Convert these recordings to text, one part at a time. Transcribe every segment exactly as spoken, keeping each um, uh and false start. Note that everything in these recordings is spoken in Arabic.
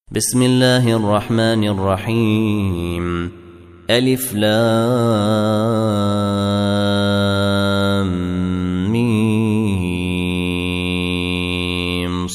بسم الله الرحمن الرحيم. ألف لام ميم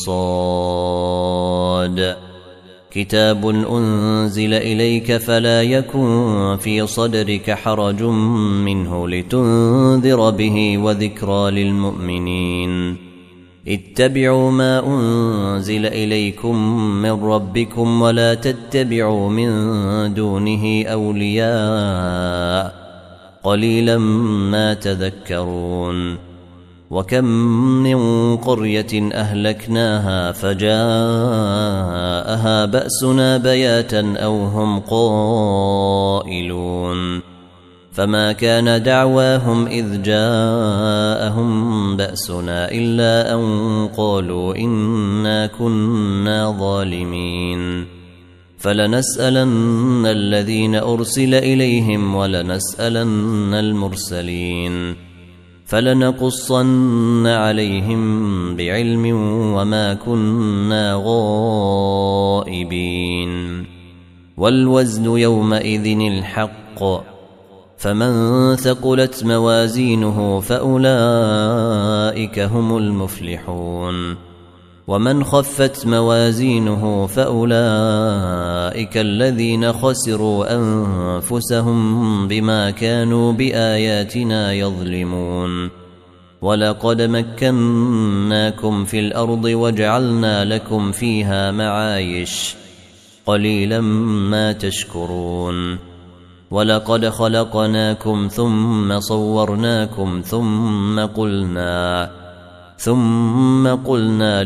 صاد. كتاب أنزل إليك فلا يكن في صدرك حرج منه لتنذر به وذكرى للمؤمنين. اتبعوا ما أنزل إليكم من ربكم ولا تتبعوا من دونه أولياء قليلا ما تذكرون. وكم من قرية أهلكناها فجاءها بأسنا بياتا أو هم قائلون فما كان دعواهم إذ جاءهم بأسنا إلا أن قالوا إنا كنا ظالمين. فلنسألن الذين أرسل إليهم ولنسألن المرسلين فلنقصن عليهم بعلم وما كنا غائبين. والوزن يومئذ الحق فمن ثقلت موازينه فأولئك هم المفلحون ومن خفت موازينه فأولئك الذين خسروا أنفسهم بما كانوا بآياتنا يظلمون. ولقد مكناكم في الأرض وجعلنا لكم فيها معايش قليلا ما تشكرون. ولقد خلقناكم ثم صورناكم ثم قلنا ثم قلنا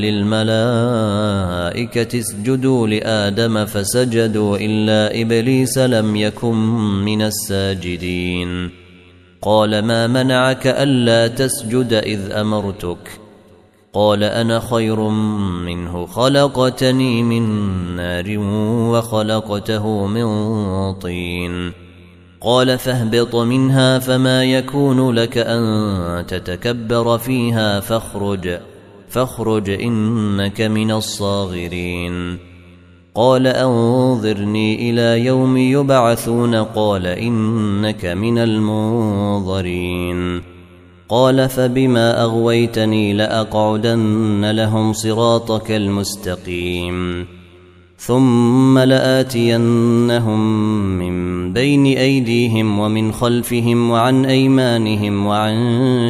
للملائكة اسجدوا لآدم فسجدوا إلا إبليس لم يكن من الساجدين. قال ما منعك ألا تسجد إذ أمرتك؟ قال أنا خير منه خلقتني من نار وخلقته من طين. قال فاهبط منها فما يكون لك أن تتكبر فيها فاخرج فاخرج إنك من الصاغرين. قال أنظرني إلى يوم يبعثون قال إنك من المنظرين. قال فبما أغويتني لأقعدن لهم صراطك المستقيم ثم لآتينهم من بين أيديهم ومن خلفهم وعن أيمانهم وعن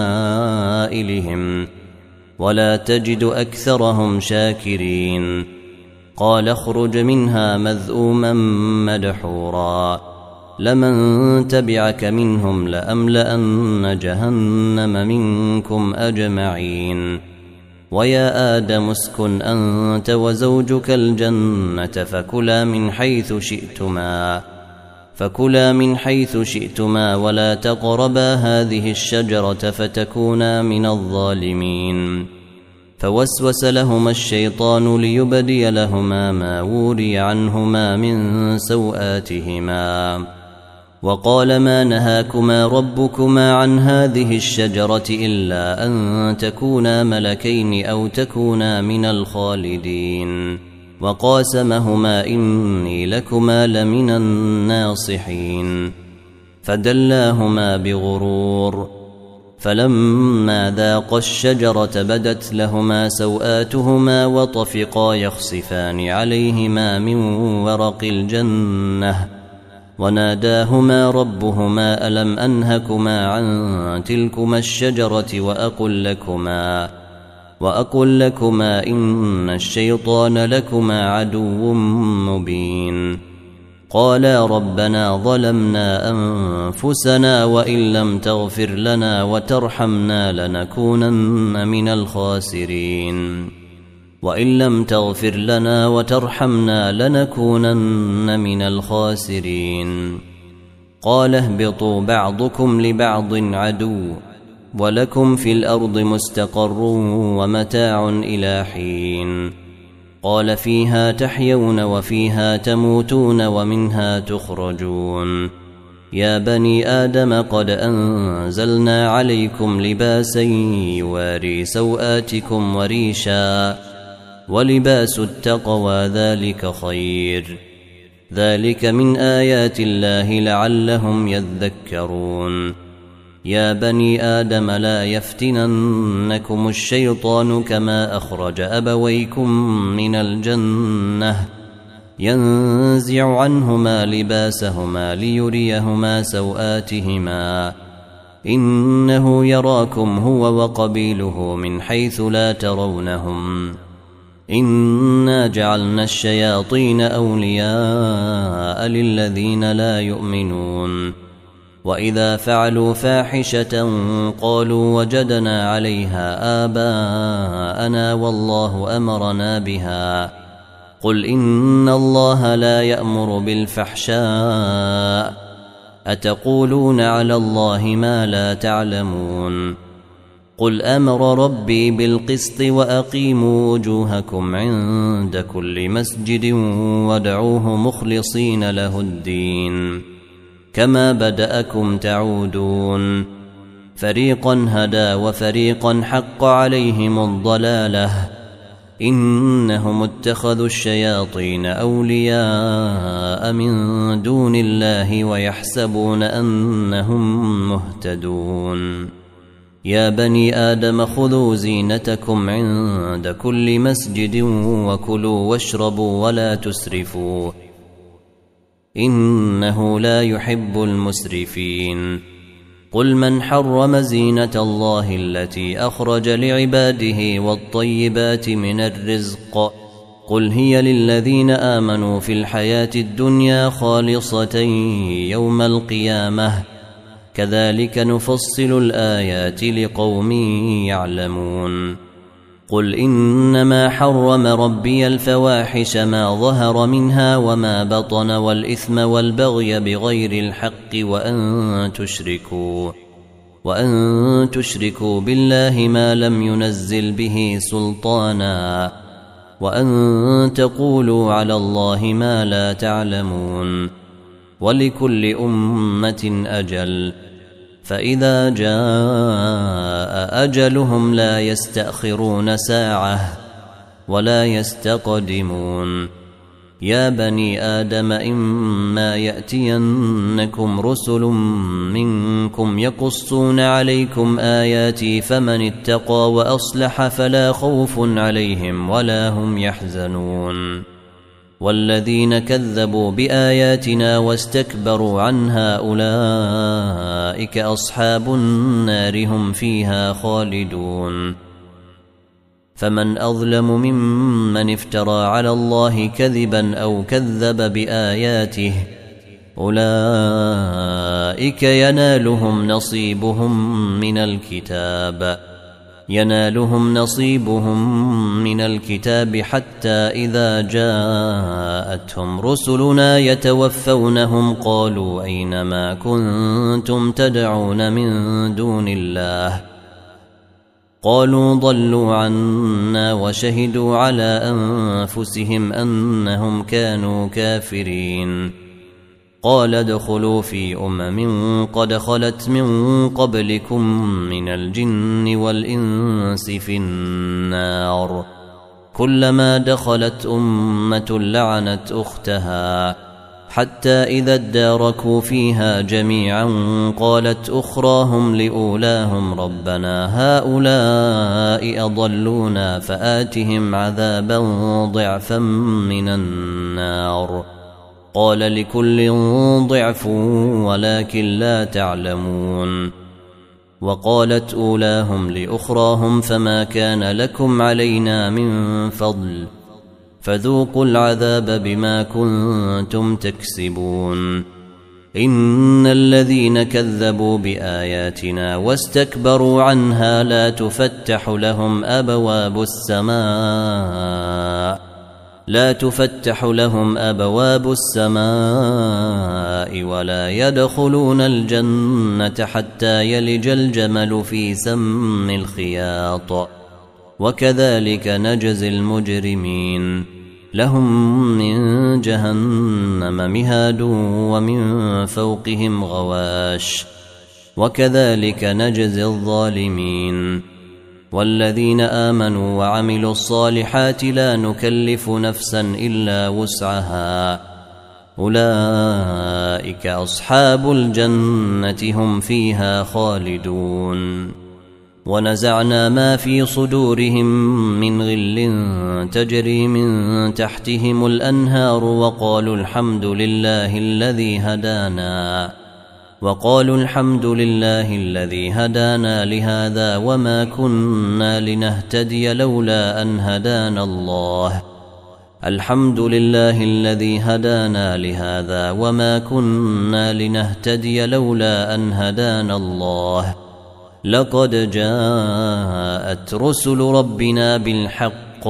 شمائلهم ولا تجد أكثرهم شاكرين. قال اخرج منها مذءوما مدحورا لمن تبعك منهم لأملأن جهنم منكم أجمعين. ويا آدم اسكن أنت وزوجك الجنة فكلا من حيث شئتما فكلا من حيث شئتما ولا تقربا هذه الشجرة فتكونا من الظالمين. فوسوس لهما الشيطان ليبدي لهما ما وري عنهما من سوآتهما وقال ما نهاكما ربكما عن هذه الشجرة إلا أن تكونا ملكين أو تكونا من الخالدين. وقاسمهما إني لكما لمن الناصحين. فدلاهما بغرور فلما ذاقا الشجرة بدت لهما سوآتهما وطفقا يخصفان عليهما من ورق الجنة وناداهما ربهما ألم أنهكما عن تلكما الشجرة وأقل لكما وأقل لكما إن الشيطان لكما عدو مبين. قالا ربنا ظلمنا أنفسنا وإن لم تغفر لنا وترحمنا لنكونن من الخاسرين وإن لم تغفر لنا وترحمنا لنكونن من الخاسرين. قال اهبطوا بعضكم لبعض عدو ولكم في الأرض مستقر ومتاع إلى حين. قال فيها تحيون وفيها تموتون ومنها تخرجون. يا بني آدم قد أنزلنا عليكم لباسا يواري سوآتكم وريشا ولباس التقوى ذلك خير، ذلك من آيات الله لعلهم يذكرون. يا بني آدم لا يفتننكم الشيطان كما أخرج أبويكم من الجنة ينزع عنهما لباسهما ليريهما سوآتهما إنه يراكم هو وقبيله من حيث لا ترونهم إنا جعلنا الشياطين أولياء للذين لا يؤمنون. وإذا فعلوا فاحشة قالوا وجدنا عليها آباءنا والله أمرنا بها قل إن الله لا يأمر بالفحشاء أتقولون على الله ما لا تعلمون. قل أمر ربي بالقسط وأقيموا وجوهكم عند كل مسجد وادعوه مخلصين له الدين كما بدأكم تعودون. فريقا هدى وفريقا حق عليهم الضلالة إنهم اتخذوا الشياطين أولياء من دون الله ويحسبون أنهم مهتدون. يا بني آدم خذوا زينتكم عند كل مسجد وكلوا واشربوا ولا تسرفوا إنه لا يحب المسرفين. قل من حرم زينة الله التي أخرج لعباده والطيبات من الرزق قل هي للذين آمنوا في الحياة الدنيا خالصة يوم القيامة كذلك نفصل الآيات لقوم يعلمون. قل إنما حرم ربي الفواحش ما ظهر منها وما بطن والإثم والبغي بغير الحق وأن تشركوا وأن تشركوا بالله ما لم ينزل به سلطانا وأن تقولوا على الله ما لا تعلمون. ولكل أمة أجل فإذا جاء أجلهم لا يستأخرون ساعة ولا يستقدمون. يا بني آدم إما يأتينكم رسل منكم يقصون عليكم آياتي فمن اتقى وأصلح فلا خوف عليهم ولا هم يحزنون. والذين كذبوا بآياتنا واستكبروا عنها أولئك أصحاب النار هم فيها خالدون. فمن أظلم ممن افترى على الله كذبا أو كذب بآياته أولئك ينالهم نصيبهم من الكتاب ينالهم نصيبهم من الكتاب حتى إذا جاءتهم رسلنا يتوفونهم قالوا أين ما كنتم تدعون من دون الله قالوا ضلوا عنا وشهدوا على أنفسهم أنهم كانوا كافرين. قال ادخلوا في أمم قد خلت من قبلكم من الجن والإنس في النار كلما دخلت أمة لعنت أختها حتى إذا اداركوا فيها جميعا قالت أخراهم لأولاهم ربنا هؤلاء أضلونا فآتهم عذابا ضعفا من النار قال لكل ضعف ولكن لا تعلمون. وقالت أولاهم لأخراهم فما كان لكم علينا من فضل فذوقوا العذاب بما كنتم تكسبون. إن الذين كذبوا بآياتنا واستكبروا عنها لا تفتح لهم أبواب السماء لا تفتح لهم أبواب السماء ولا يدخلون الجنة حتى يلج الجمل في سم الخياط وكذلك نجزي المجرمين. لهم من جهنم مهاد ومن فوقهم غواش وكذلك نجزي الظالمين. والذين آمنوا وعملوا الصالحات لا نكلف نفسا إلا وسعها أولئك أصحاب الجنة هم فيها خالدون. ونزعنا ما في صدورهم من غل تجري من تحتهم الأنهار وقالوا الحمد لله الذي هدانا وقالوا الحمد لله الذي هدانا لهذا وما كنا لنهتدي لولا أن هدانا الله الحمد لله الذي هدانا لهذا وما كنا لنهتدي لولا أن هدانا الله لقد جاءت رسل ربنا بالحق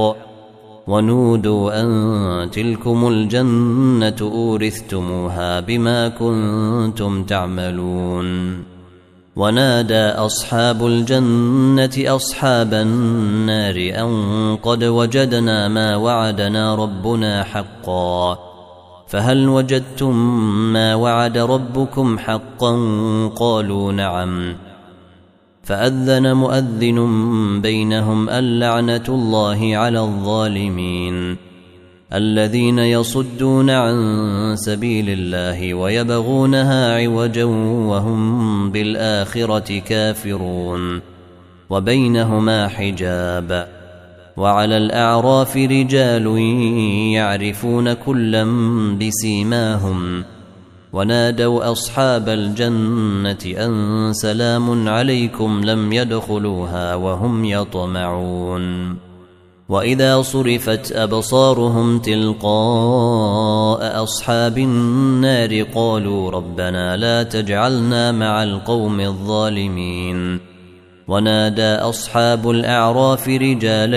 ونودوا أن تلكم الجنة أورثتموها بما كنتم تعملون. ونادى أصحاب الجنة أصحاب النار أن قد وجدنا ما وعدنا ربنا حقا فهل وجدتم ما وعد ربكم حقا قالوا نعم فأذن مؤذن بينهم اللعنة الله على الظالمين الذين يصدون عن سبيل الله ويبغونها عوجا وهم بالآخرة كافرون وبينهما حجاب. وعلى الأعراف رجال يعرفون كلا بسيماهم ونادوا أصحاب الجنة أن سلام عليكم لم يدخلوها وهم يطمعون. وإذا صرفت أبصارهم تلقاء أصحاب النار قالوا ربنا لا تجعلنا مع القوم الظالمين. ونادى أصحاب الأعراف رجالا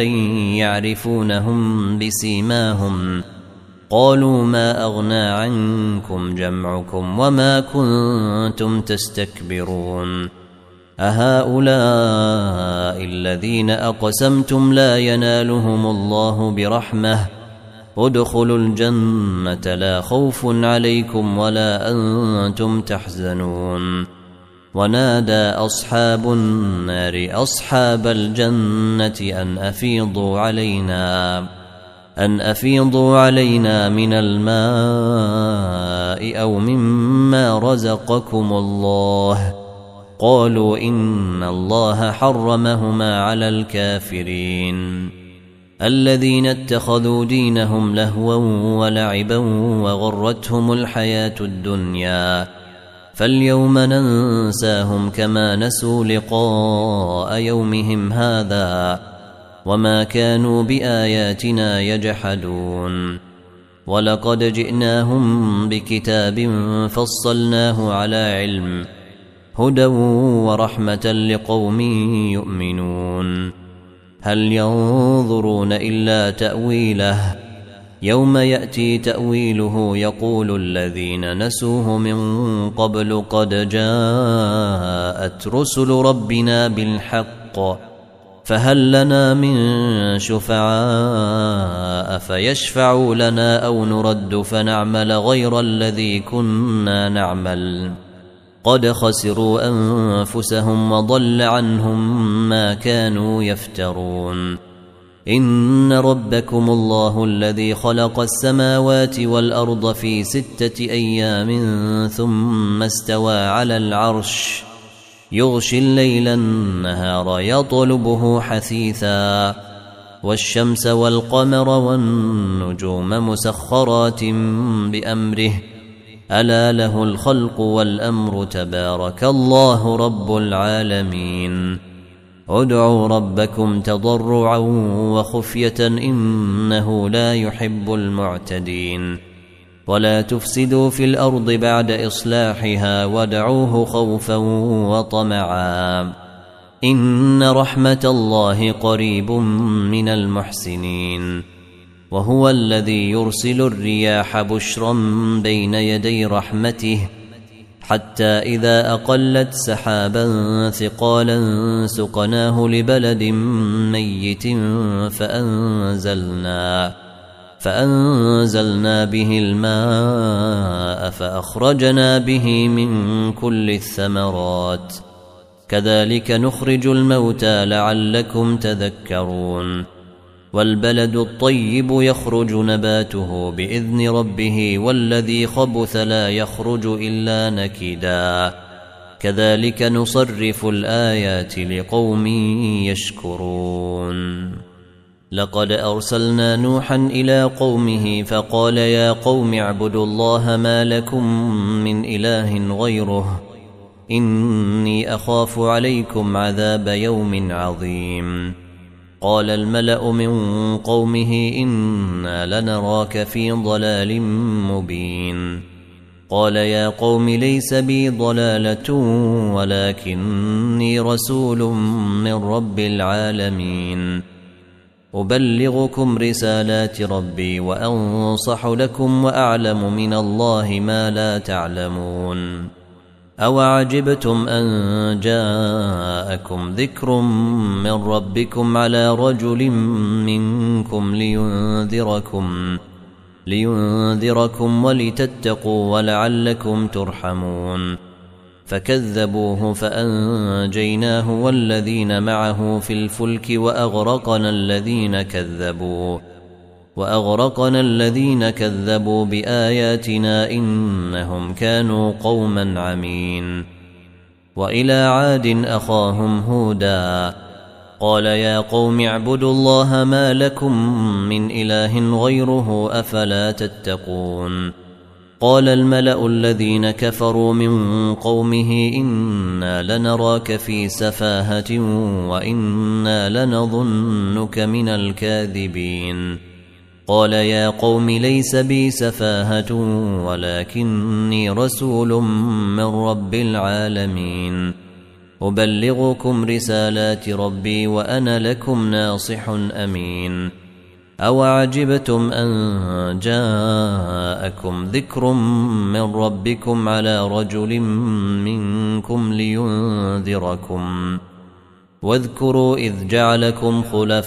يعرفونهم بسيماهم قالوا ما أغنى عنكم جمعكم وما كنتم تستكبرون أهؤلاء الذين أقسمتم لا ينالهم الله برحمة ادخلوا الجنة لا خوف عليكم ولا أنتم تحزنون. ونادى أصحاب النار أصحاب الجنة أن أفيضوا علينا أن أفيضوا علينا من الماء أو مما رزقكم الله قالوا إن الله حرمهما على الكافرين الذين اتخذوا دينهم لهوا ولعبا وغرتهم الحياة الدنيا فاليوم ننساهم كما نسوا لقاء يومهم هذا وما كانوا بآياتنا يجحدون. ولقد جئناهم بكتاب فصلناه على علم هدى ورحمة لقوم يؤمنون. هل ينظرون إلا تأويله يوم يأتي تأويله يقول الذين نسوه من قبل قد جاءت رسل ربنا بالحق فهل لنا من شفعاء فيشفعوا لنا أو نرد فنعمل غير الذي كنا نعمل قد خسروا أنفسهم وضل عنهم ما كانوا يفترون. إن ربكم الله الذي خلق السماوات والأرض في ستة أيام ثم استوى على العرش يغشي الليل النهار يطلبه حثيثا والشمس والقمر والنجوم مسخرات بأمره ألا له الخلق والأمر تبارك الله رب العالمين. ادعوا ربكم تضرعا وخفية إنه لا يحب المعتدين. ولا تفسدوا في الأرض بعد إصلاحها وادعوه خوفا وطمعا إن رحمة الله قريب من المحسنين. وهو الذي يرسل الرياح بشرا بين يدي رحمته حتى إذا أقلت سحابا ثقالا سقناه لبلد ميت فأنزلنا فأنزلنا به الماء فأخرجنا به من كل الثمرات كذلك نخرج الموتى لعلكم تذكرون والبلد الطيب يخرج نباته بإذن ربه والذي خبث لا يخرج إلا نكدا كذلك نصرف الآيات لقوم يشكرون لقد أرسلنا نوحا إلى قومه فقال يا قوم اعبدوا الله ما لكم من إله غيره إني أخاف عليكم عذاب يوم عظيم قال الملأ من قومه إنا لنراك في ضلال مبين قال يا قوم ليس بي ضلالة ولكني رسول من رب العالمين أبلغكم رسالات ربي وأنصح لكم وأعلم من الله ما لا تعلمون أوعجبتم أن جاءكم ذكر من ربكم على رجل منكم لينذركم لينذركم ولتتقوا ولعلكم ترحمون فكذبوه فأنجيناه والذين معه في الفلك وأغرقنا الذين كذبوا وأغرقنا الذين كذبوا بآياتنا إنهم كانوا قوما عمين وإلى عاد أخاهم هودا قال يا قوم اعبدوا الله ما لكم من إله غيره أفلا تتقون قال الملأ الذين كفروا من قومه إنا لنراك في سفاهة وإنا لنظنك من الكاذبين قال يا قوم ليس بي سفاهة ولكني رسول من رب العالمين أبلغكم رسالات ربي وأنا لكم ناصح أمين أوعجبتم أن جاءكم ذكر من ربكم على رجل منكم لينذركم واذكروا إذ جعلكم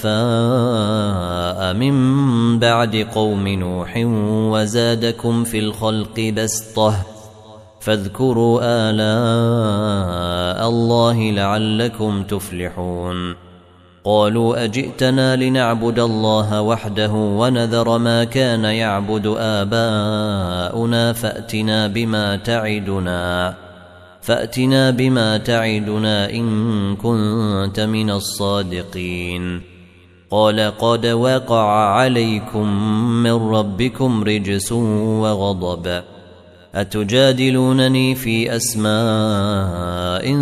خلفاء من بعد قوم نوح وزادكم في الخلق بسطة فاذكروا آلاء الله لعلكم تفلحون قالوا أجئتنا لنعبد الله وحده ونذر ما كان يعبد آباؤنا فأتنا بما تعدنا فأتنا بما تعدنا إن كنت من الصادقين قال قد وقع عليكم من ربكم رجس وغضب أتجادلونني في أسماء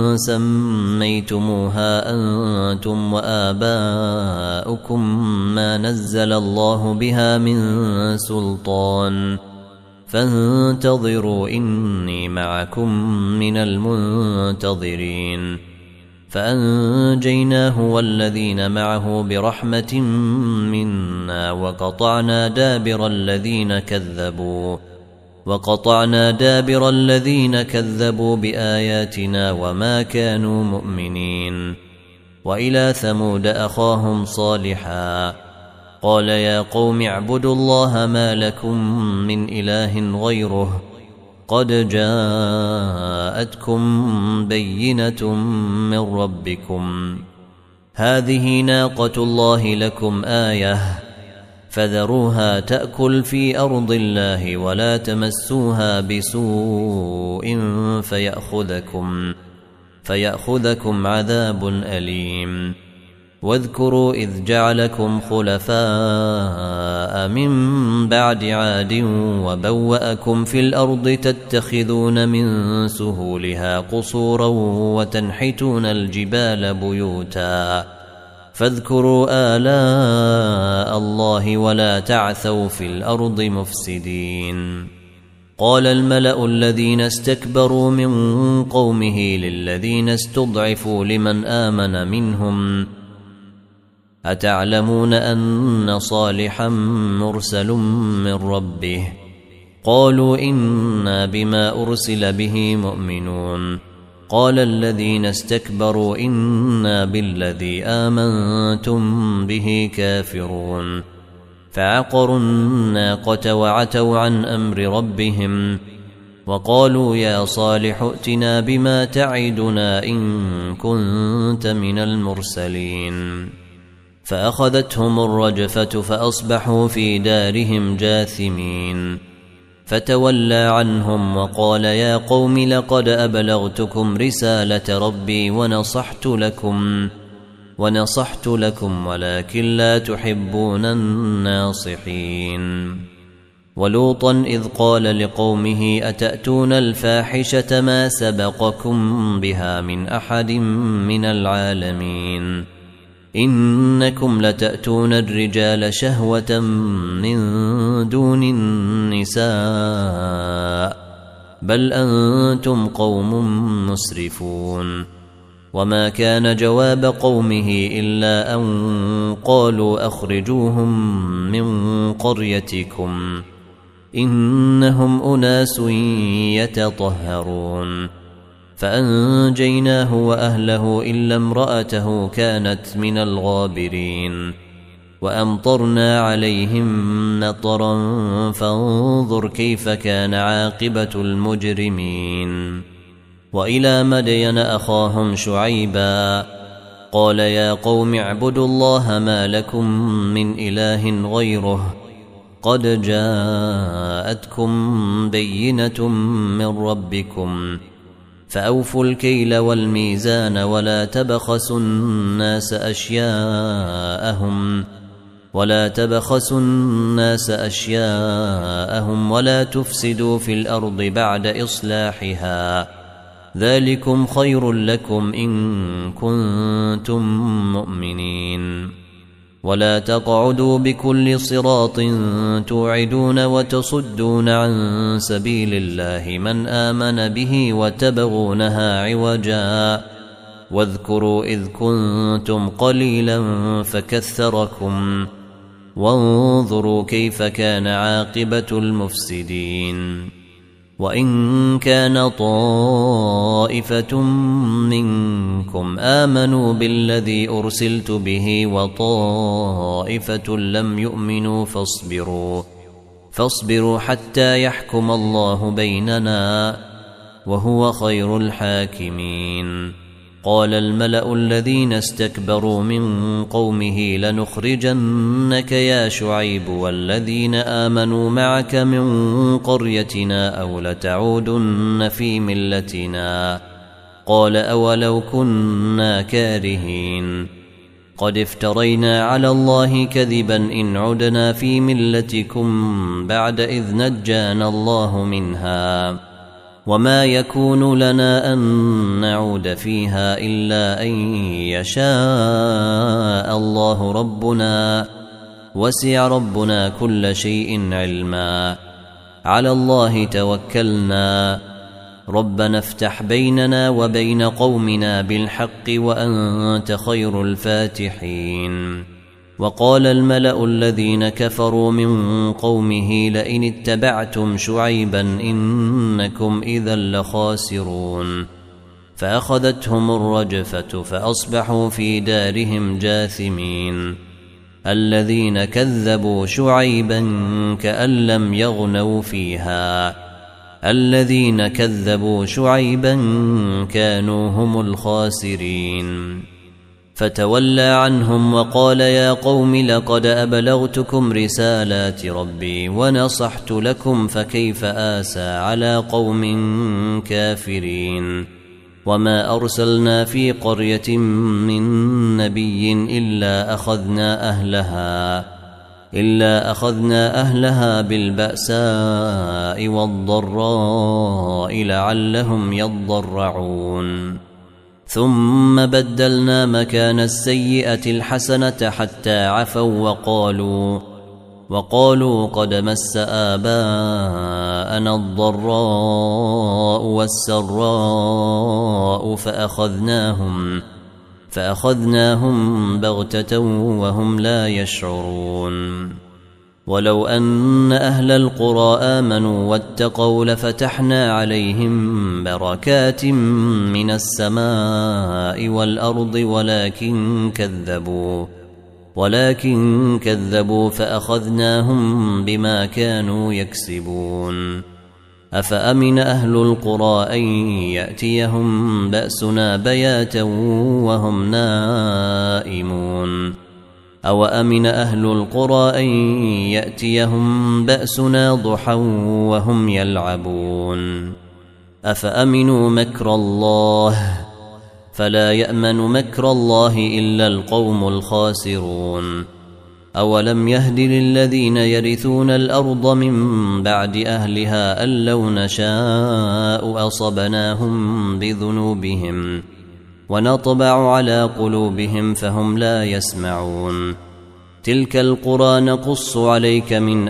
سميتموها أنتم وآباؤكم ما نزل الله بها من سلطان فانتظروا إني معكم من المنتظرين فأنجيناه والذين معه برحمة منا وقطعنا دابر الذين كذبوا وقطعنا دابر الذين كذبوا بآياتنا وما كانوا مؤمنين وإلى ثمود أخاهم صالحا قال يا قوم اعبدوا الله ما لكم من إله غيره قد جاءتكم بينة من ربكم هذه ناقة الله لكم آية فذروها تأكل في أرض الله ولا تمسوها بسوء فيأخذكم فيأخذكم عذاب أليم واذكروا إذ جعلكم خلفاء من بعد عاد وبوأكم في الأرض تتخذون من سهولها قصورا وتنحتون الجبال بيوتا فاذكروا آلاء الله ولا تعثوا في الأرض مفسدين قال الملأ الذين استكبروا من قومه للذين استضعفوا لمن آمن منهم أتعلمون أن صالحا مرسل من ربه قالوا إنا بما أرسل به مؤمنون قال الذين استكبروا إنا بالذي آمنتم به كافرون فعقروا الناقة وعتوا عن أمر ربهم وقالوا يا صالح ائتنا بما تعدنا إن كنت من المرسلين فأخذتهم الرجفة فأصبحوا في دارهم جاثمين فتولى عنهم وقال يا قوم لقد أبلغتكم رسالة ربي ونصحت لكم ونصحت لكم ولكن لا تحبون الناصحين ولوطا إذ قال لقومه أتأتون الفاحشة ما سبقكم بها من أحد من العالمين إنكم لتأتون الرجال شهوة من دون النساء بل أنتم قوم مسرفون وما كان جواب قومه إلا أن قالوا أخرجوهم من قريتكم إنهم أناس يتطهرون فأنجيناه وأهله إلا امرأته كانت من الغابرين وأمطرنا عليهم مطرا فانظر كيف كان عاقبة المجرمين وإلى مدين أخاهم شعيبا قال يا قوم اعبدوا الله ما لكم من إله غيره قد جاءتكم بينة من ربكم فأوفوا الكيل والميزان ولا تبخسوا الناس أشياءهم ولا تبخسوا الناس أشياءهم ولا تفسدوا في الأرض بعد إصلاحها ذلكم خير لكم إن كنتم مؤمنين ولا تقعدوا بكل صراط توعدون وتصدون عن سبيل الله من آمن به وتبغونها عوجا واذكروا إذ كنتم قليلا فكثركم وانظروا كيف كان عاقبة المفسدين وإن كان طائفة منكم آمنوا بالذي أرسلت به وطائفة لم يؤمنوا فاصبروا فاصبروا حتى يحكم الله بيننا وهو خير الحاكمين قال الملأ الذين استكبروا من قومه لنخرجنك يا شعيب والذين آمنوا معك من قريتنا أو لتعودن في ملتنا قال أولو كنا كارهين قد افترينا على الله كذبا إن عدنا في ملتكم بعد إذ نجانا الله منها وما يكون لنا أن نعود فيها إلا أن يشاء الله ربنا وسع ربنا كل شيء علما على الله توكلنا ربنا افتح بيننا وبين قومنا بالحق وأنت خير الفاتحين وقال الملأ الذين كفروا من قومه لئن اتبعتم شعيبا إنكم إذا لخاسرون فأخذتهم الرجفة فأصبحوا في دارهم جاثمين الذين كذبوا شعيبا كأن لم يغنوا فيها الذين كذبوا شعيبا كانوا هم الخاسرين فتولى عنهم وقال يا قوم لقد أبلغتكم رسالات ربي ونصحت لكم فكيف آسى على قوم كافرين وما أرسلنا في قرية من نبي إلا أخذنا أهلها إلا أخذنا أهلها بالبأساء والضراء لعلهم يضرعون ثم بدلنا مكان السيئة الحسنة حتى عفوا وقالوا وقالوا قد مس آباءنا الضراء والسراء فأخذناهم فأخذناهم بغتة وهم لا يشعرون ولو أن أهل القرى آمنوا واتقوا لفتحنا عليهم بركات من السماء والأرض ولكن كذبوا ولكن كذبوا فأخذناهم بما كانوا يكسبون أفأمن أهل القرى أن يأتيهم بأسنا بياتا وهم نائمون أو أمن أهل القرى أن يأتيهم بأسنا ضحى وهم يلعبون أفأمنوا مكر الله فلا يأمن مكر الله إلا القوم الخاسرون أولم يهد للذين يرثون الأرض من بعد أهلها أن لو نشاء أصبناهم بذنوبهم ونطبع على قلوبهم فهم لا يسمعون تلك القرى نقص عليك من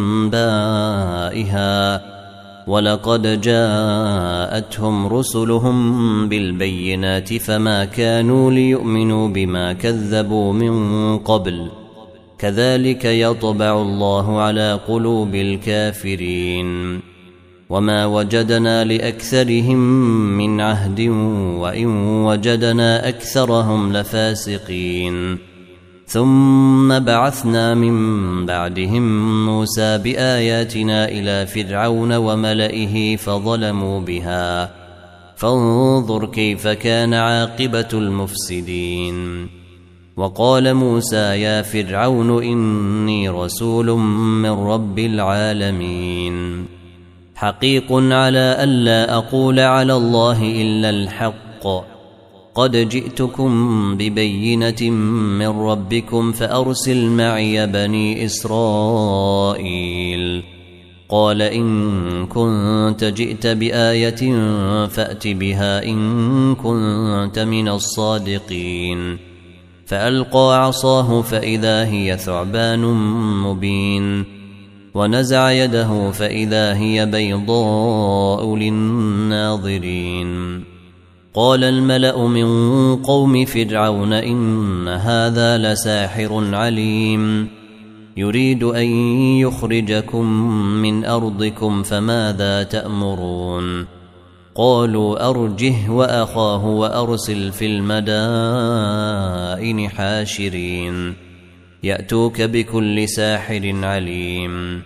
أنبائها ولقد جاءتهم رسلهم بالبينات فما كانوا ليؤمنوا بما كذبوا من قبل كذلك يطبع الله على قلوب الكافرين وما وجدنا لأكثرهم من عهد وإن وجدنا أكثرهم لفاسقين ثم بعثنا من بعدهم موسى بآياتنا إلى فرعون وملئه فظلموا بها فانظر كيف كان عاقبة المفسدين وقال موسى يا فرعون إني رسول من رب العالمين حقيق على ألا أقول على الله إلا الحق قد جئتكم ببينة من ربكم فأرسل معي بني إسرائيل قال إن كنت جئت بآية فأت بها إن كنت من الصادقين فألقى عصاه فإذا هي ثعبان مبين ونزع يده فإذا هي بيضاء للناظرين قال الملأ من قوم فرعون إن هذا لساحر عليم يريد أن يخرجكم من أرضكم فماذا تأمرون قالوا أرجه وأخاه وأرسل في المدائن حاشرين يأتوك بكل ساحر عليم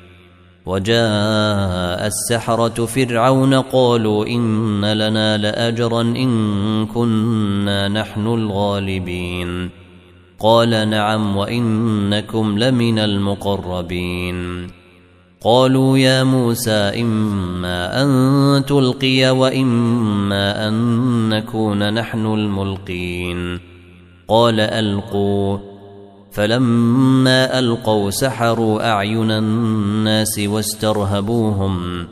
وجاء السحرة فرعون قالوا إن لنا لأجرا إن كنا نحن الغالبين قال نعم وإنكم لمن المقربين قالوا يا موسى إما أن تلقي وإما أن نكون نحن الملقين قال ألقوا فلما ألقوا سحروا أعين الناس واسترهبوهم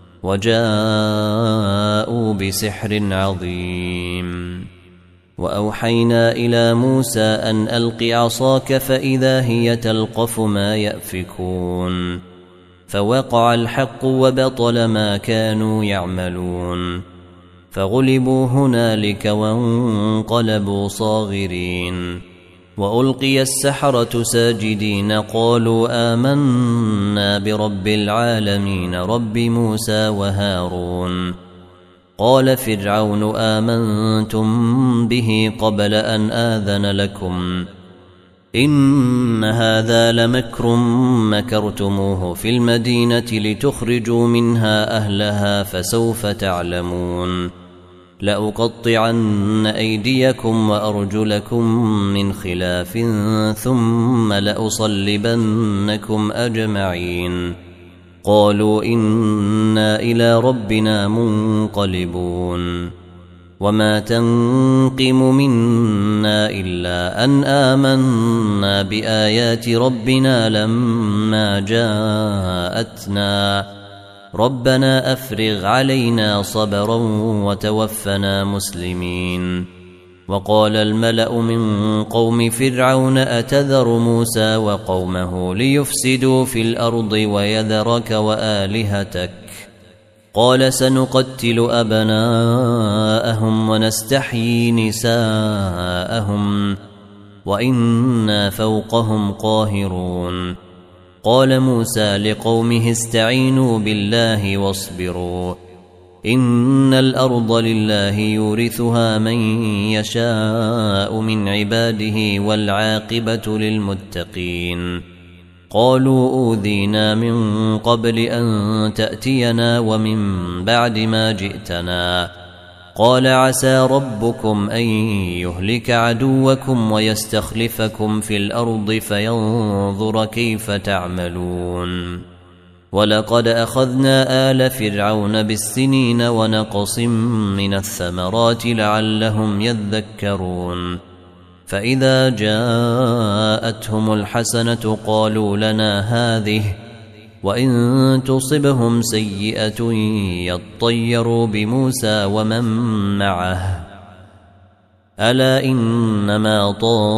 وجاءوا بسحر عظيم وأوحينا إلى موسى أن ألق عصاك فإذا هي تلقف ما يأفكون فوقع الحق وبطل ما كانوا يعملون فغلبوا هنالك وانقلبوا صاغرين وألقي السحرة ساجدين قالوا آمنا برب العالمين رب موسى وهارون قال فرعون آمنتم به قبل أن آذن لكم إن هذا لمكر مكرتموه في المدينة لتخرجوا منها أهلها فسوف تعلمون لأقطعن أيديكم وأرجلكم من خلاف ثم لأصلبنكم أجمعين قالوا إنا إلى ربنا منقلبون وما تنقم منا إلا أن آمنا بآيات ربنا لما جاءتنا ربنا أفرغ علينا صبرا وتوفنا مسلمين وقال الملأ من قوم فرعون أتذر موسى وقومه ليفسدوا في الأرض ويذرك وآلهتك قال سنقتل أبناءهم ونستحيي نساءهم وإنا فوقهم قاهرون قال موسى لقومه استعينوا بالله واصبروا إن الأرض لله يورثها من يشاء من عباده والعاقبة للمتقين قالوا أوذينا من قبل أن تأتينا ومن بعد ما جئتنا. قال عسى ربكم أن يهلك عدوكم ويستخلفكم في الأرض فينظر كيف تعملون. ولقد أخذنا آل فرعون بالسنين ونقص من الثمرات لعلهم يذكرون. فإذا جاءتهم الحسنة قالوا لنا هذه، وإن تصبهم سيئة يطيروا بموسى ومن معه، ألا إنما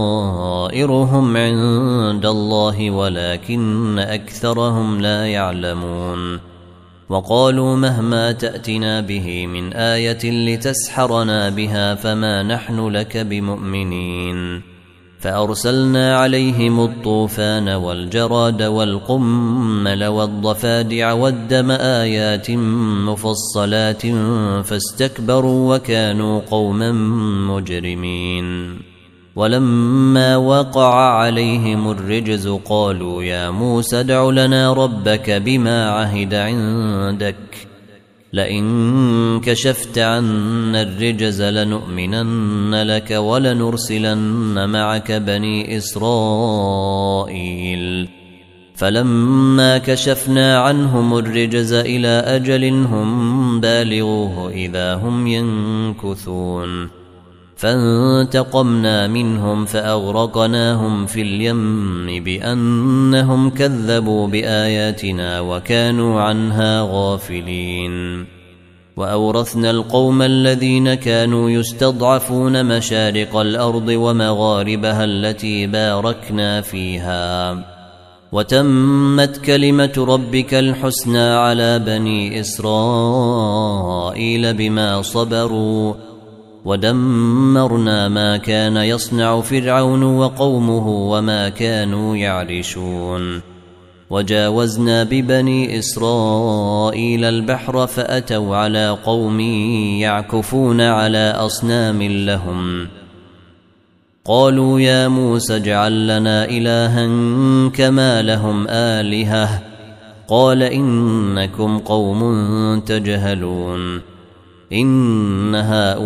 طائرهم عند الله ولكن أكثرهم لا يعلمون. وقالوا مهما تأتنا به من آية لتسحرنا بها فما نحن لك بمؤمنين. فأرسلنا عليهم الطوفان والجراد والقمل والضفادع والدم آيات مفصلات فاستكبروا وكانوا قوما مجرمين. ولما وقع عليهم الرجز قالوا يا موسى ادع لنا ربك بما عهد عندك لئن كشفت عنا الرجز لنؤمنن لك ولنرسلن معك بني إسرائيل. فلما كشفنا عنهم الرجز إلى أجل هم بالغوه إذا هم ينكثون. فانتقمنا منهم فأغرقناهم في اليم بأنهم كذبوا بآياتنا وكانوا عنها غافلين. وأورثنا القوم الذين كانوا يستضعفون مشارق الأرض ومغاربها التي باركنا فيها، وتمت كلمة ربك الحسنى على بني إسرائيل بما صبروا، ودمرنا ما كان يصنع فرعون وقومه وما كانوا يعرشون. وجاوزنا ببني إسرائيل البحر فأتوا على قوم يعكفون على أصنام لهم. قالوا يا موسى اجعل لنا إلها كما لهم آلهة. قال إنكم قوم تجهلون. إن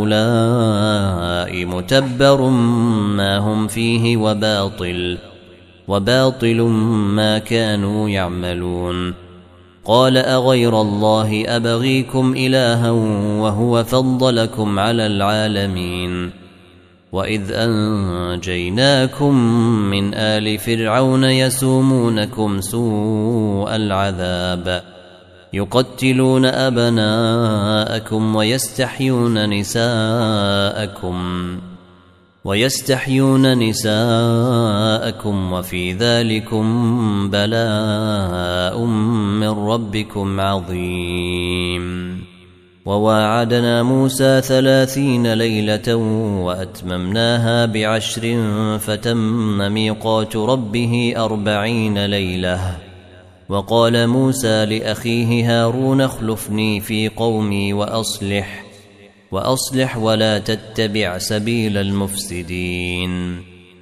هؤلاء متبر ما هم فيه وباطل وباطل ما كانوا يعملون. قال أغير الله أبغيكم إلها وهو فضلكم على العالمين. وإذ أنجيناكم من آل فرعون يسومونكم سوء العذاب يقتلون أبناءكم ويستحيون نساءكم ويستحيون نساءكم وفي ذلكم بلاء من ربكم عظيم. وواعدنا موسى ثلاثين ليلة وأتممناها بعشر فتم ميقات ربه أربعين ليلة. وقال موسى لأخيه هارون اخلفني في قومي وأصلح وأصلح ولا تتبع سبيل المفسدين.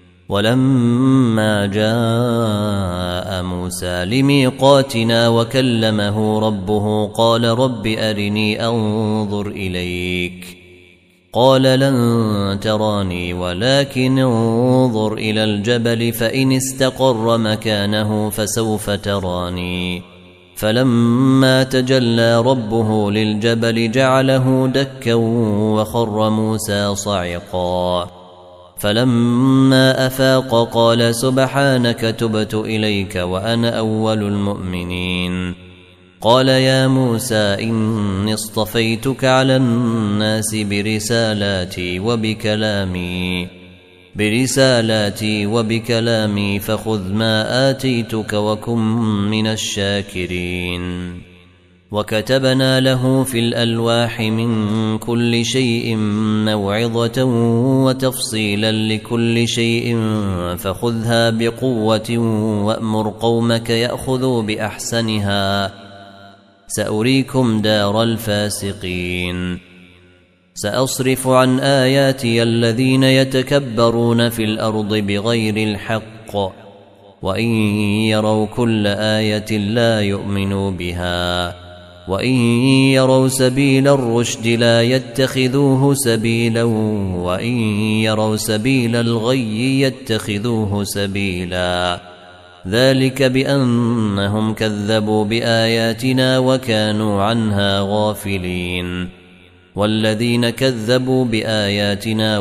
ولما جاء موسى لميقاتنا وكلمه ربه قال رب أرني أنظر إليك. قال لن تراني ولكن انظر إلى الجبل فإن استقر مكانه فسوف تراني. فلما تجلى ربه للجبل جعله دكا وخر موسى صعقا. فلما أفاق قال سبحانك تبت إليك وأنا أول المؤمنين. قال يا موسى إني اصطفيتك على الناس برسالاتي وبكلامي برسالاتي وبكلامي فخذ ما آتيتك وكن من الشاكرين. وكتبنا له في الألواح من كل شيء موعظة وتفصيلا لكل شيء فخذها بقوة وأمر قومك يأخذوا بأحسنها سأريكم دار الفاسقين. سأصرف عن آياتي الذين يتكبرون في الأرض بغير الحق وإن يروا كل آية لا يؤمنوا بها وإن يروا سبيل الرشد لا يتخذوه سبيلا وإن يروا سبيل الغي يتخذوه سبيلا ذلك بأنهم كذبوا بآياتنا وكانوا عنها غافلين والذين كذبوا بآياتنا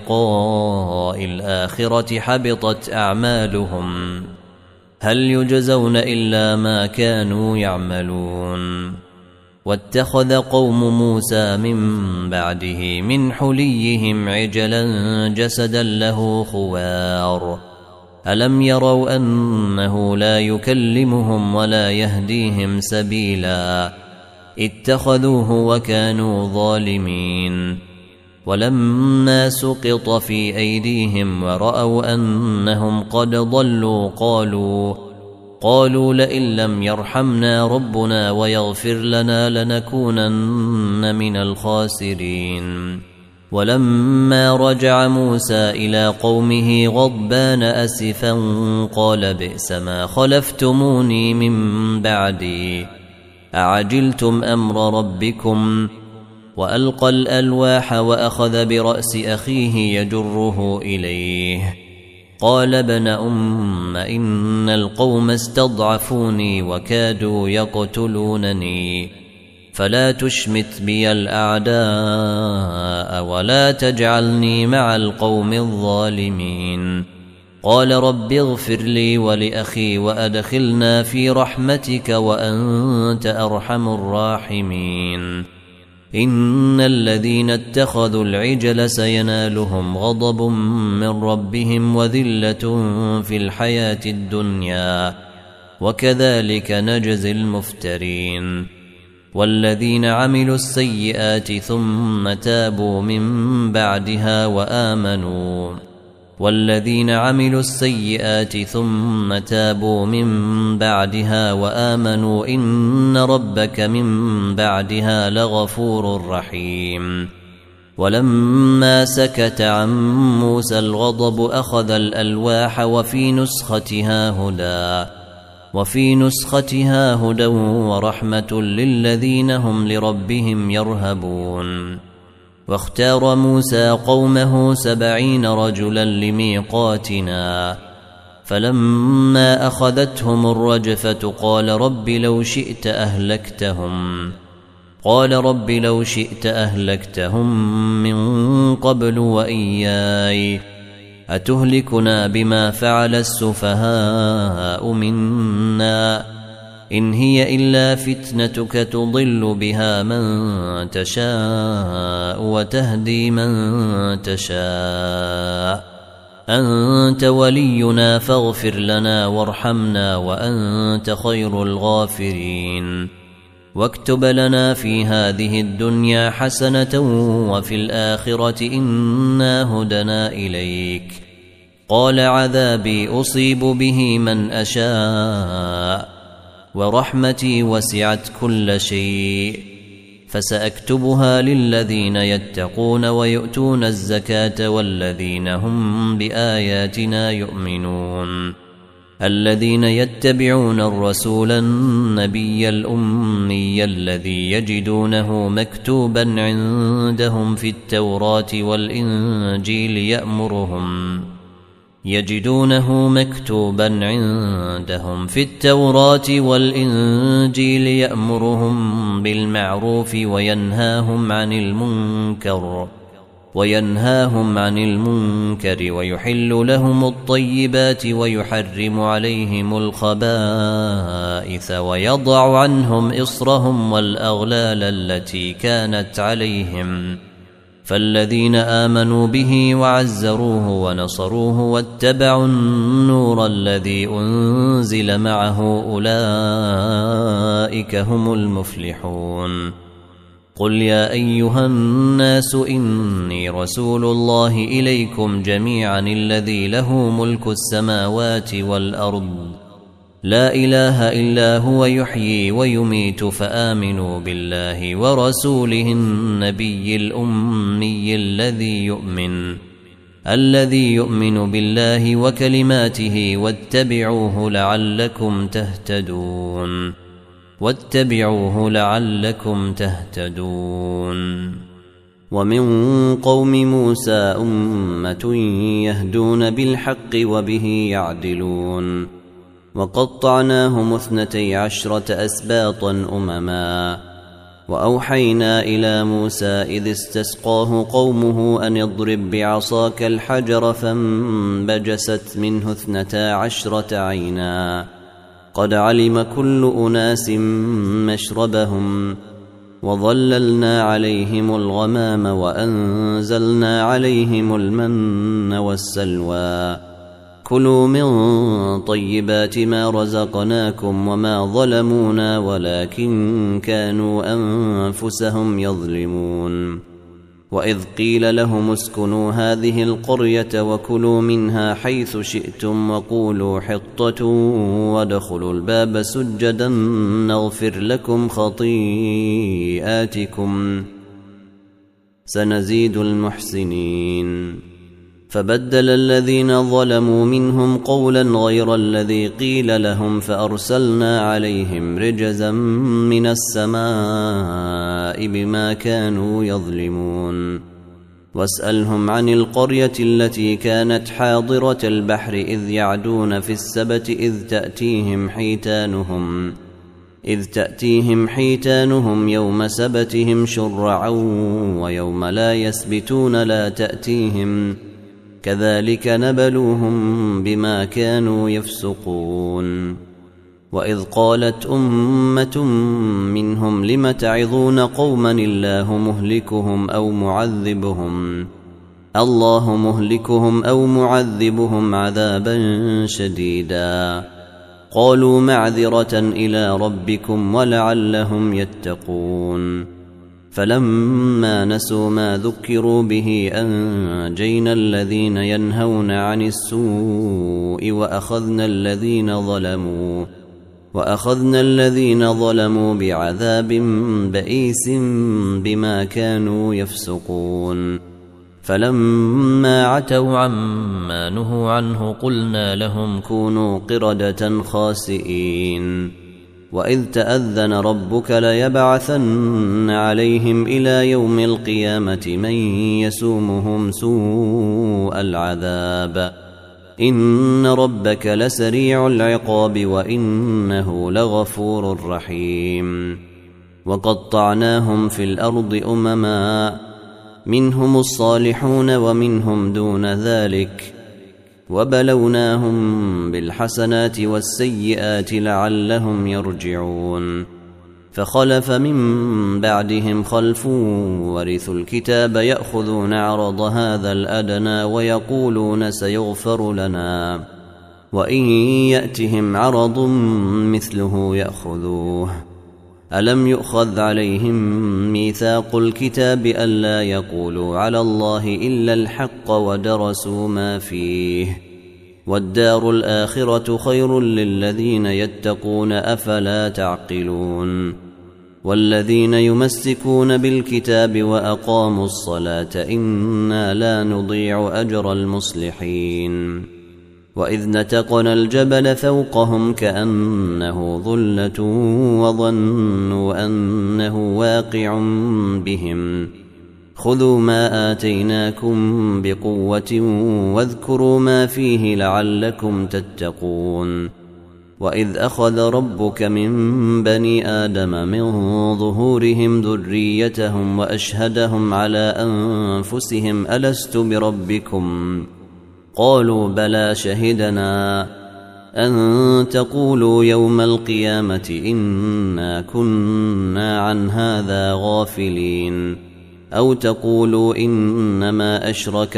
ولقاء الآخرة حبطت أعمالهم هل يجزون إلا ما كانوا يعملون واتخذ قوم موسى من بعده من حليهم عجلا جسدا له خوار ألم يروا أنه لا يكلمهم ولا يهديهم سبيلا اتخذوه وكانوا ظالمين ولما سقط في أيديهم ورأوا أنهم قد ضلوا قالوا قالوا لئن لم يرحمنا ربنا ويغفر لنا لنكونن من الخاسرين ولما رجع موسى إلى قومه غضبان أسفا قال بئس ما خلفتموني من بعدي أعجلتم أمر ربكم وألقى الألواح وأخذ برأس أخيه يجره إليه قال ابن أم إن القوم استضعفوني وكادوا يقتلونني فلا تشمت بي الأعداء ولا تجعلني مع القوم الظالمين قال رب اغفر لي ولأخي وأدخلنا في رحمتك وأنت أرحم الراحمين إن الذين اتخذوا العجل سينالهم غضب من ربهم وذلة في الحياة الدنيا وكذلك نجزي المفترين والذين عملوا السيئات ثم تابوا من بعدها وآمنوا والذين عملوا السيئات ثم تابوا من بعدها وآمنوا إن ربك من بعدها لغفور رحيم ولما سكت عن موسى الغضب أخذ الألواح وفي نسختها هدى وفي نسختها هدى ورحمة للذين هم لربهم يرهبون واختار موسى قومه سبعين رجلا لميقاتنا فلما أخذتهم الرجفة قال رب لو شئت أهلكتهم قال رب لو شئت أهلكتهم من قبل وإياي أتهلكنا بما فعل السفهاء منا إن هي إلا فتنتك تضل بها من تشاء وتهدي من تشاء أنت ولينا فاغفر لنا وارحمنا وأنت خير الغافرين واكتب لنا في هذه الدنيا حسنة وفي الآخرة إنا هدنا إليك قال عذابي أصيب به من أشاء ورحمتي وسعت كل شيء فسأكتبها للذين يتقون ويؤتون الزكاة والذين هم بآياتنا يؤمنون الذين يتبعون الرسول النبي الأمي الذي يجدونه مكتوبا عندهم في التوراة والإنجيل يأمرهم يجدونه مكتوبا عندهم في التوراة والإنجيل يأمرهم بالمعروف وينهاهم عن المنكر وينهاهم عن المنكر ويحل لهم الطيبات ويحرم عليهم الخبائث ويضع عنهم إصرهم والأغلال التي كانت عليهم فالذين آمنوا به وعزروه ونصروه واتبعوا النور الذي أنزل معه أولئك هم المفلحون قل يا أيها الناس إني رسول الله إليكم جميعا الذي له ملك السماوات والأرض لا إله إلا هو يحيي ويميت فآمنوا بالله ورسوله النبي الأمي الذي يؤمن الذي يؤمن بالله وكلماته واتبعوه لعلكم تهتدون واتبعوه لعلكم تهتدون ومن قوم موسى أمة يهدون بالحق وبه يعدلون وقطعناهم اثنتي عشرة أسباطا أمما وأوحينا إلى موسى إذ استسقاه قومه أن يضرب بعصاك الحجر فانبجست منه اثنتا عشرة عينا قد علم كل أناس مشربهم وظللنا عليهم الغمام وأنزلنا عليهم المن والسلوى كلوا من طيبات ما رزقناكم وما ظلمونا ولكن كانوا أنفسهم يظلمون وإذ قيل لهم اسكنوا هذه القرية وكلوا منها حيث شئتم وقولوا حطة وادخلوا الباب سجدا نغفر لكم خطيئاتكم سنزيد المحسنين فبدل الذين ظلموا منهم قولا غير الذي قيل لهم فأرسلنا عليهم رجزا من السماء بما كانوا يظلمون واسألهم عن القرية التي كانت حاضرة البحر إذ يعدون في السبت إذ تأتيهم حيتانهم إذ تأتيهم حيتانهم يوم سبتهم شرعا ويوم لا يسبتون لا تأتيهم كذلك نبلوهم بما كانوا يفسقون وإذ قالت أمة منهم لم تعظون قوما الله مهلكهم أو معذبهم الله مهلكهم أو معذبهم عذابا شديدا قالوا معذرة إلى ربكم ولعلهم يتقون فلما نسوا ما ذكروا به أنجينا الذين ينهون عن السوء وأخذنا الذين ظلموا وأخذنا الذين ظلموا بعذاب بئيس بما كانوا يفسقون فلما عتوا عما نهوا عنه قلنا لهم كونوا قردة خاسئين وإذ تأذن ربك ليبعثن عليهم إلى يوم القيامة من يسومهم سوء العذاب إن ربك لسريع العقاب وإنه لغفور رحيم وقطعناهم في الأرض أمما منهم الصالحون ومنهم دون ذلك وبلوناهم بالحسنات والسيئات لعلهم يرجعون فخلف من بعدهم خلف ورثوا الكتاب يأخذون عرض هذا الأدنى ويقولون سيغفر لنا وإن يأتهم عرض مثله يأخذوه ألم يؤخذ عليهم ميثاق الكتاب ألا يقولوا على الله إلا الحق ودرسوا ما فيه والدار الآخرة خير للذين يتقون أفلا تعقلون والذين يمسكون بالكتاب وأقاموا الصلاة إنا لا نضيع أجر المصلحين وإذ نتقنا الجبل فوقهم كأنه ظلة وظنوا أنه واقع بهم خذوا ما آتيناكم بقوة واذكروا ما فيه لعلكم تتقون وإذ أخذ ربك من بني آدم من ظهورهم ذريتهم وأشهدهم على أنفسهم ألست بربكم قالوا بلى شهدنا أن تقولوا يوم القيامة إنا كنا عن هذا غافلين أو تقولوا إنما أشرك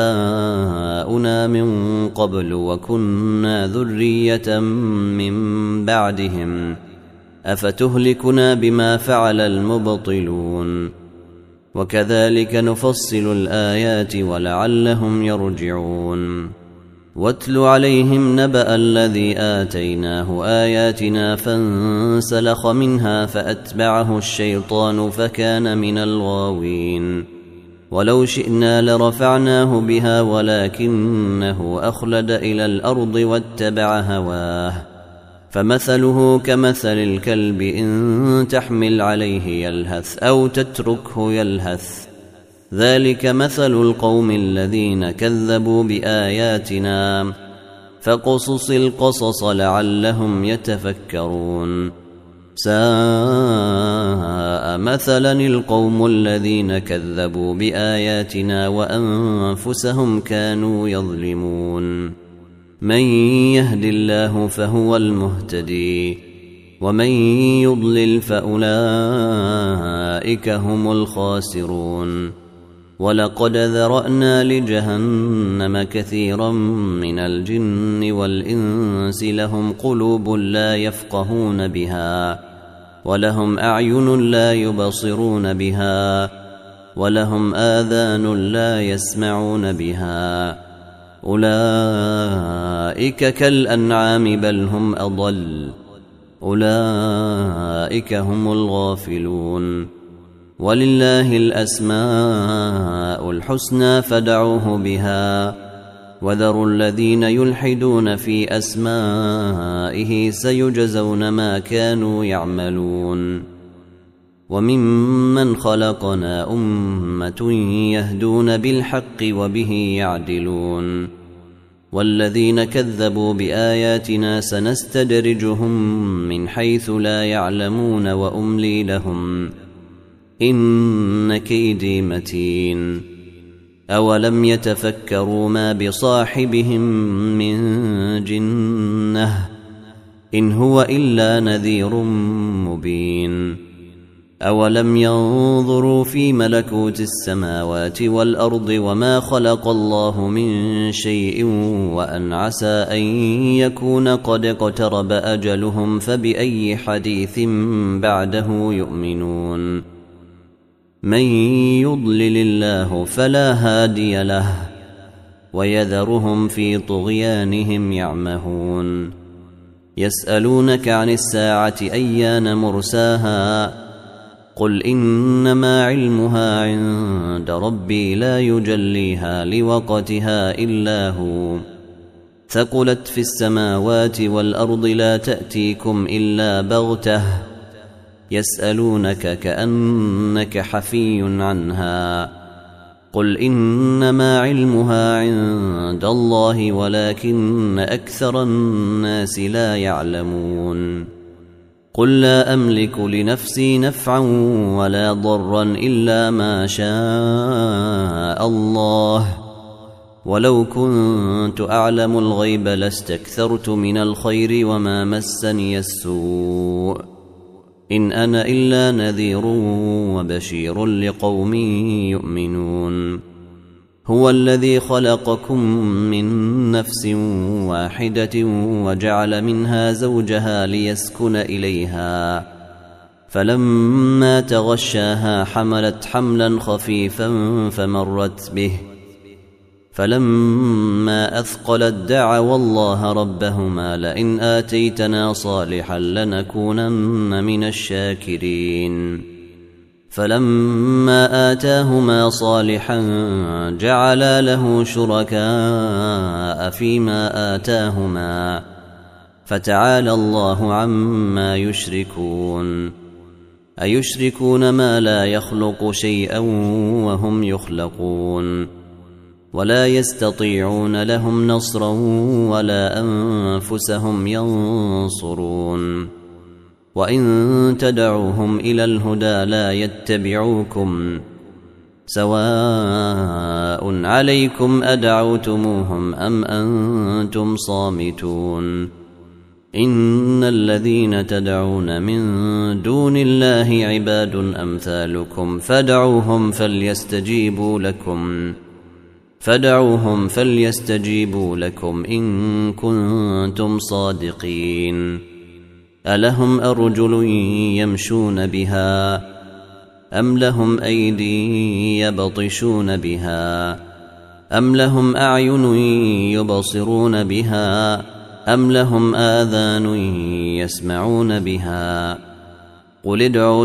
آباؤنا من قبل وكنا ذرية من بعدهم أفتهلكنا بما فعل المبطلون وكذلك نفصل الآيات ولعلهم يرجعون واتل عليهم نبأ الذي آتيناه آياتنا فانسلخ منها فأتبعه الشيطان فكان من الغاوين ولو شئنا لرفعناه بها ولكنه أخلد إلى الأرض واتبع هواه فمثله كمثل الكلب إن تحمل عليه يلهث أو تتركه يلهث ذلك مثل القوم الذين كذبوا بآياتنا فقصص القصص لعلهم يتفكرون ساء مثلا القوم الذين كذبوا بآياتنا وأنفسهم كانوا يظلمون من يهد الله فهو المهتدي ومن يضلل فأولئك هم الخاسرون ولقد ذرأنا لجهنم كثيرا من الجن والإنس لهم قلوب لا يفقهون بها ولهم أعين لا يبصرون بها ولهم آذان لا يسمعون بها أولئك كالأنعام بل هم أضل أولئك هم الغافلون ولله الأسماء الحسنى فادعوه بها وذروا الذين يلحدون في أسمائه سيجزون ما كانوا يعملون وممن خلقنا أمة يهدون بالحق وبه يعدلون والذين كذبوا بآياتنا سنستدرجهم من حيث لا يعلمون وأملي لهم إن كيدي متين أولم يتفكروا ما بصاحبهم من جنة إن هو إلا نذير مبين أولم ينظروا في ملكوت السماوات والأرض وما خلق الله من شيء وأن عسى أن يكون قد اقترب أجلهم فبأي حديث بعده يؤمنون من يضلل الله فلا هادي له ويذرهم في طغيانهم يعمهون يسألونك عن الساعة أيان مرساها قل إنما علمها عند ربي لا يجليها لوقتها إلا هو ثقلت في السماوات والأرض لا تأتيكم إلا بغتة يسألونك كأنك حفي عنها قل إنما علمها عند الله ولكن أكثر الناس لا يعلمون قل لا أملك لنفسي نفعا ولا ضرا إلا ما شاء الله ولو كنت أعلم الغيب لاستكثرت من الخير وما مسني السوء إن أنا إلا نذير وبشير لقوم يؤمنون هو الذي خلقكم من نفس واحدة وجعل منها زوجها ليسكن إليها فلما تغشاها حملت حملا خفيفا فمرت به فلما أثقلت دعوا الله ربهما لئن آتيتنا صالحا لنكونن من الشاكرين فلما آتاهما صالحا جعلا له شركاء فيما آتاهما فتعالى الله عما يشركون أيشركون ما لا يخلق شيئا وهم يخلقون ولا يستطيعون لهم نصرا ولا أنفسهم ينصرون وإن تدعوهم إلى الهدى لا يتبعوكم سواء عليكم أدعوتموهم أم أنتم صامتون إن الذين تدعون من دون الله عباد أمثالكم فادعوهم فليستجيبوا لكم فدعوهم فليستجيبوا لكم إن كنتم صادقين ألهم أرجل يمشون بها أم لهم أيدي يبطشون بها أم لهم أعين يبصرون بها أم لهم آذان يسمعون بها قل ادعوا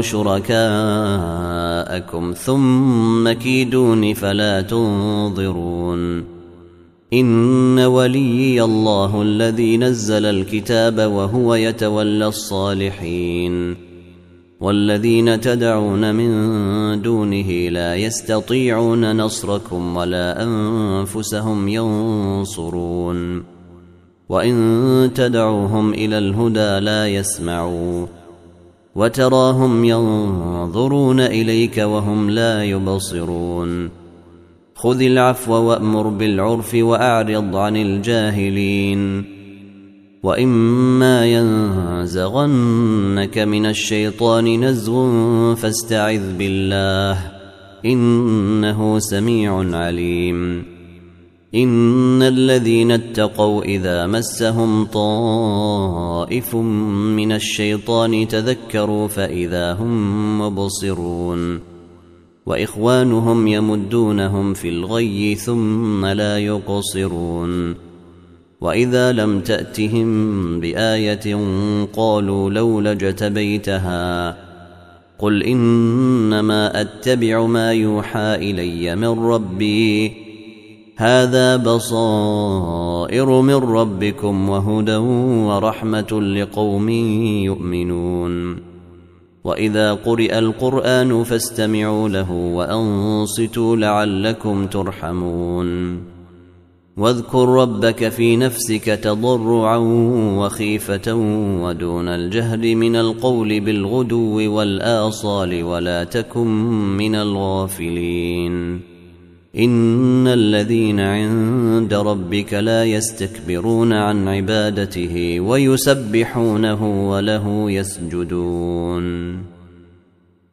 شركاءكم ثم كيدون فلا تنظرون إن وليي الله الذي نزل الكتاب وهو يتولى الصالحين والذين تدعون من دونه لا يستطيعون نصركم ولا أنفسهم ينصرون وإن تدعوهم إلى الهدى لا يسمعوا وتراهم ينظرون إليك وهم لا يبصرون خذ العفو وأمر بالعرف وأعرض عن الجاهلين وإما ينزغنك من الشيطان نزغ فاستعذ بالله إنه سميع عليم إن الذين اتقوا إذا مسهم طائف من الشيطان تذكروا فإذا هم مبصرون وإخوانهم يمدونهم في الغي ثم لا يقصرون وإذا لم تأتهم بآية قالوا لولا اجتبيتها قل إنما أتبع ما يوحى إلي من ربي هذا بصائر من ربكم وهدى ورحمة لقوم يؤمنون وإذا قرئ القرآن فاستمعوا له وأنصتوا لعلكم ترحمون واذكر ربك في نفسك تضرعا وخيفة ودون الجهر من القول بالغدو والآصال ولا تكن من الغافلين إن الذين عند ربك لا يستكبرون عن عبادته ويسبحونه وله يسجدون